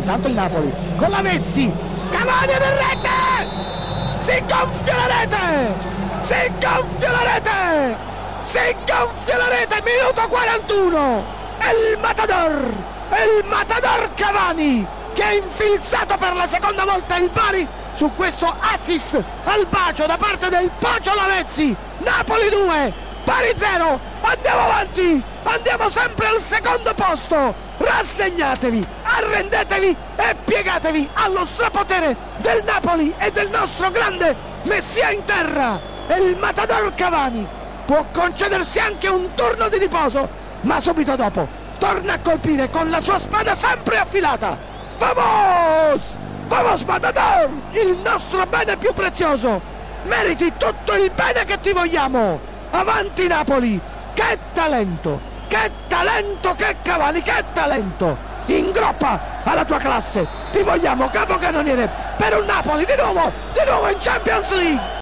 intanto il Napoli con la Vezzi, Cavani in rete, si gonfia la rete, si gonfia la rete, si gonfia la rete, minuto 41, è il Matador Cavani che ha infilzato per la seconda volta il Bari su questo assist al bacio da parte del Pocio Lavezzi. Napoli 2, Bari 0, andiamo avanti, andiamo sempre al secondo posto, rassegnatevi, arrendetevi e piegatevi allo strapotere del Napoli e del nostro grande Messia in terra. E il Matador Cavani può concedersi anche un turno di riposo, ma subito dopo torna a colpire con la sua spada sempre affilata. Vamos! Vamos Matador! Il nostro bene più prezioso! Meriti tutto il bene che ti vogliamo! Avanti Napoli! Che talento! Che talento! Che Cavani! Che talento! In groppa alla tua classe! Ti vogliamo capocannoniere per un Napoli di nuovo in Champions League!